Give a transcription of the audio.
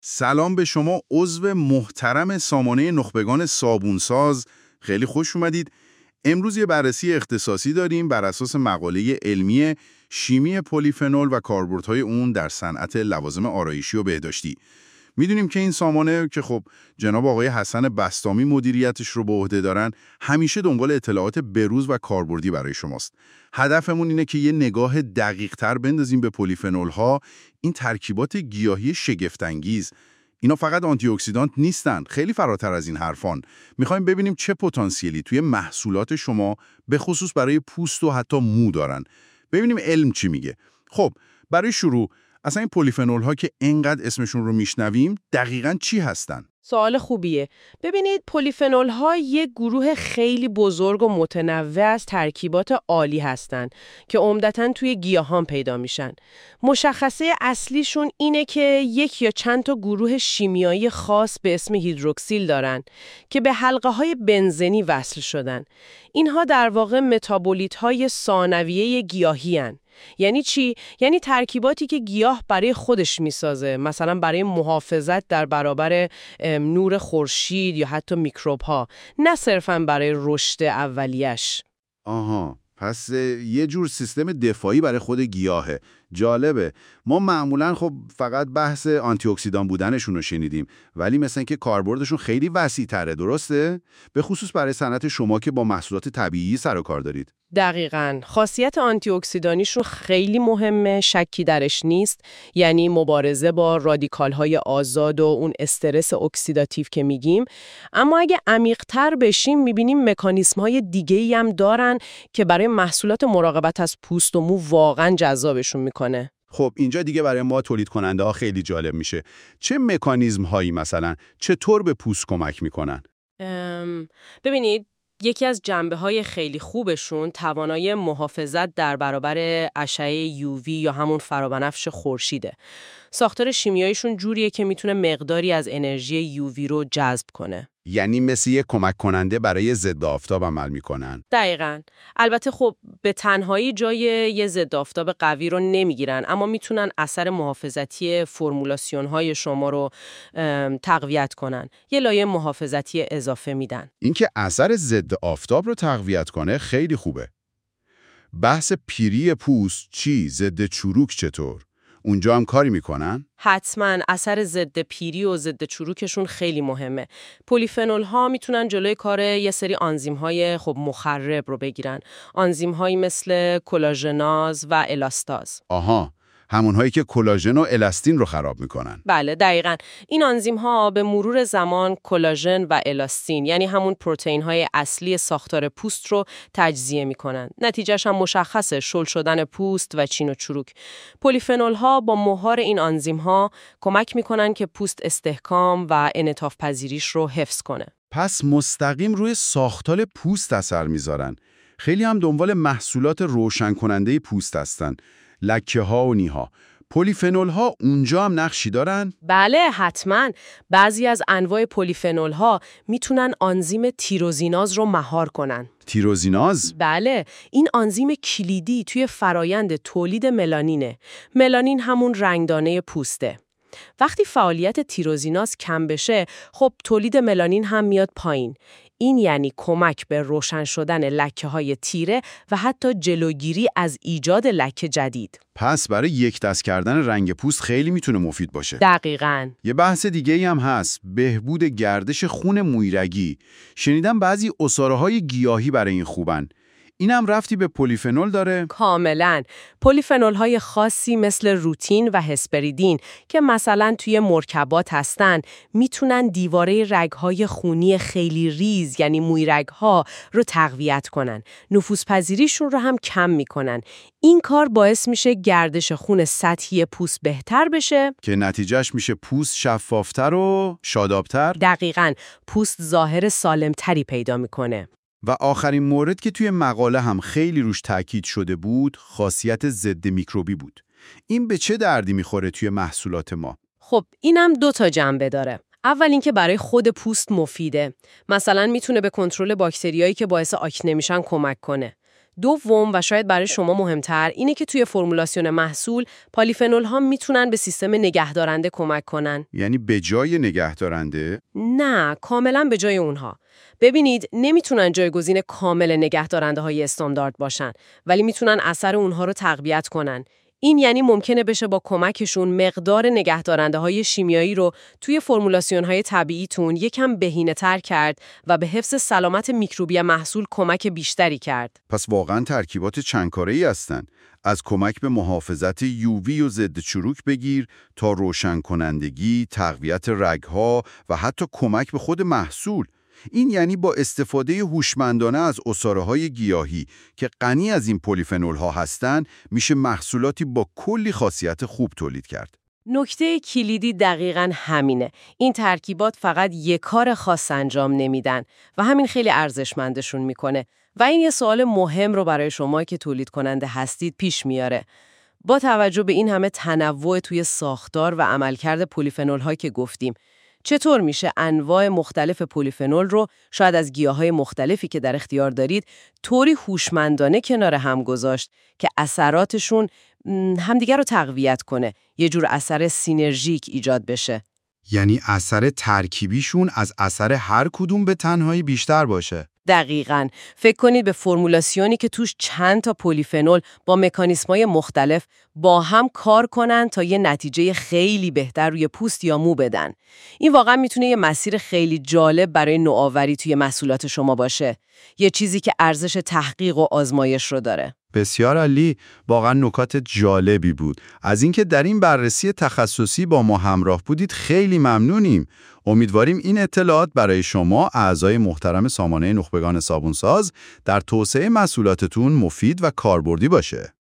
سلام به شما عضو محترم سامانه نخبگان صابونساز. خیلی خوش اومدید. امروز یه بررسی اختصاصی داریم بر اساس مقاله علمی شیمی پلیفنول و کاربردهای اون در صنعت لوازم آرایشی و بهداشتی. میدونیم که این سامانه که خب جناب آقای حسن بسطامی مدیریتش رو به عهده دارن، همیشه دنبال اطلاعات بروز و کاربردی برای شماست. هدفمون اینه که یه نگاه دقیق‌تر بندازیم به پلیفنول‌ها، این ترکیبات گیاهی شگفت‌انگیز. اینا فقط آنتی اکسیدانت نیستن، خیلی فراتر از این حرفان. میخوایم ببینیم چه پتانسیلی توی محصولات شما به خصوص برای پوست و حتی مو دارن. ببینیم علم چی میگه. خب برای شروع اصلا این پلیفنول ها که اینقدر اسمشون رو میشنویم دقیقاً چی هستن؟ سوال خوبیه. ببینید پلیفنول ها یک گروه خیلی بزرگ و متنوع از ترکیبات عالی هستن که عمدتاً توی گیاهان پیدا میشن. مشخصه اصلیشون اینه که یک یا چند تا گروه شیمیایی خاص به اسم هیدروکسیل دارن که به حلقه های بنزنی وصل شدن. اینها در واقع متابولیت های ثانویه گیاهی هن. یعنی چی؟ یعنی ترکیباتی که گیاه برای خودش میسازه، مثلا برای محافظت در برابر نور خورشید یا حتی میکروب ها، نه صرفاً برای رشد اولیش. آها، پس یه جور سیستم دفاعی برای خود گیاهه. جالبه. ما معمولاً خب فقط بحث آنتی اکسیدان بودنشون رو شنیدیم، ولی مثلا که کاربردشون خیلی وسیع تره، درسته؟ به خصوص برای صنعت شما که با محصولات طبیعی سر و کار دارید. دقیقاً. خاصیت آنتی اکسیدانیشون خیلی مهمه، شکی درش نیست. یعنی مبارزه با رادیکال‌های آزاد و اون استرس اکسیداتیو که میگیم. اما اگه عمیق‌تر بشیم میبینیم مکانیزم‌های دیگه‌ای هم دارن که برای محصولات مراقبت از پوست و مو واقعاً جذابشون میکنه. خب اینجا دیگه برای ما تولید کننده ها خیلی جالب میشه. چه مکانیزم هایی مثلا چطور به پوست کمک میکنن؟ ببینید یکی از جنبه‌های خیلی خوبشون توانایی محافظت در برابر اشعه یووی یا همون فرابنفش خورشیده. ساختار شیمیاییشون جوریه که میتونه مقداری از انرژی یووی رو جذب کنه. یعنی مثل یک کمک کننده برای ضد آفتاب عمل میکنن. دقیقاً. البته خب به تنهایی جای یه ضد آفتاب قوی رو نمیگیرن، اما میتونن اثر محافظتی فرمولاسیون های شما رو تقویت کنن. یه لایه محافظتی اضافه میدن. اینکه اثر ضد آفتاب رو تقویت کنه خیلی خوبه. بحث پیری پوست چی؟ ضد چروک چطور؟ اونجا هم کاری میکنن؟ حتما اثر ضد پیری و ضد چروکشون خیلی مهمه. پلیفنول ها میتونن جلوی کار یه سری آنزیم های خب مخرب رو بگیرن. آنزیم هایی مثل کلاژناز و الاستاز. آها، همونهایی که کلاژن و الاستین رو خراب میکنن. بله دقیقاً. این آنزیم ها به مرور زمان کلاژن و الاستین یعنی همون پروتئین های اصلی ساختار پوست رو تجزیه میکنن. نتیجهش هم مشخصه، شل شدن پوست و چین و چروک. پلیفنول ها با مهار این آنزیم ها کمک میکنن که پوست استحکام و انعطاف پذیریش رو حفظ کنه. پس مستقیم روی ساختار پوست اثر میذارن. خیلی هم دنبال محصولات روشن کننده پوست هستن. لکه ها و نیها. پلیفنول ها اونجا هم نقشی دارن؟ بله حتما. بعضی از انواع پلیفنول ها میتونن آنزیم تیروزیناز رو مهار کنن. تیروزیناز؟ بله، این آنزیم کلیدی توی فرایند تولید ملانینه. ملانین همون رنگدانه پوسته. وقتی فعالیت تیروزیناز کم بشه، خب تولید ملانین هم میاد پایین. این یعنی کمک به روشن شدن لکه‌های تیره و حتی جلوگیری از ایجاد لکه جدید. پس برای یک دست کردن رنگ پوست خیلی میتونه مفید باشه. دقیقاً. یه بحث دیگه‌ای هم هست، بهبود گردش خون مویرگی. شنیدم بعضی عصاره‌های گیاهی برای این خوبن. اینم رفتی به پلیفنول داره؟ کاملاً. پلیفنول‌های خاصی مثل روتین و هسپریدین که مثلا توی مرکبات هستن میتونن دیواره رگ‌های خونی خیلی ریز یعنی مویرگ‌ها رو تقویت کنن. نفوذپذیریشون رو هم کم میکنن. این کار باعث میشه گردش خون سطحی پوست بهتر بشه که نتیجهش میشه پوست شفافتر و شادابتر. دقیقاً. پوست ظاهر سالمتری پیدا میکنه. و آخرین مورد که توی مقاله هم خیلی روش تاکید شده بود، خاصیت ضد میکروبی بود. این به چه دردی میخوره توی محصولات ما؟ خب اینم 2 تا جنبه داره. اول اینکه برای خود پوست مفیده. مثلا میتونه به کنترل باکتریایی که باعث آکنه میشن کمک کنه. دوم و شاید برای شما مهمتر اینه که توی فرمولاسیون محصول پلیفنول ها میتونن به سیستم نگهدارنده کمک کنن. یعنی به جای نگهدارنده؟ نه، کاملا به جای اونها. ببینید، نمیتونن جایگزین کامل نگهدارنده های استاندارد باشن، ولی میتونن اثر اونها رو تقویت کنن. این یعنی ممکنه بشه با کمکشون مقدار نگهدارنده های شیمیایی رو توی فرمولاسیون های طبیعیتون یکم بهینه‌تر کرد و به حفظ سلامت میکروبی محصول کمک بیشتری کرد. پس واقعا ترکیبات چندکاره‌ای هستن. از کمک به محافظت یووی و ضد چروک بگیر تا روشن کنندگی، تقویت رگ‌ها و حتی کمک به خود محصول. این یعنی با استفاده هوشمندانه از عصاره‌های گیاهی که غنی از این پلیفنول‌ها هستن، میشه محصولاتی با کلی خاصیت خوب تولید کرد. نکته کلیدی دقیقاً همینه. این ترکیبات فقط یک کار خاص انجام نمیدن و همین خیلی ارزشمندشون میکنه. و این یه سوال مهم رو برای شما که تولید کننده هستید پیش میاره. با توجه به این همه تنوع توی ساختار و عملکرد پلیفنول‌ها که گفتیم، چطور میشه انواع مختلف پلیفنول رو شاید از گیاهای مختلفی که در اختیار دارید طوری هوشمندانه کنار هم گذاشت که اثراتشون همدیگر رو تقویت کنه، یه جور اثر سینرژیک ایجاد بشه؟ یعنی اثر ترکیبیشون از اثر هر کدوم به تنهایی بیشتر باشه. دقیقاً. فکر کنید به فرمولاسیونی که توش چند تا پلیفنول با مکانیزم‌های مختلف با هم کار کنن تا یه نتیجه خیلی بهتر روی پوست یا مو بدن. این واقعا میتونه یه مسیر خیلی جالب برای نوآوری توی محصولات شما باشه. یه چیزی که ارزش تحقیق و آزمایش رو داره. بسیار عالی، واقعا نکات جالبی بود. از اینکه در این بررسی تخصصی با ما همراه بودید خیلی ممنونیم. امیدواریم این اطلاعات برای شما اعضای محترم سامانه نخبگان صابونساز در توسعه محصولاتتون مفید و کاربردی باشه.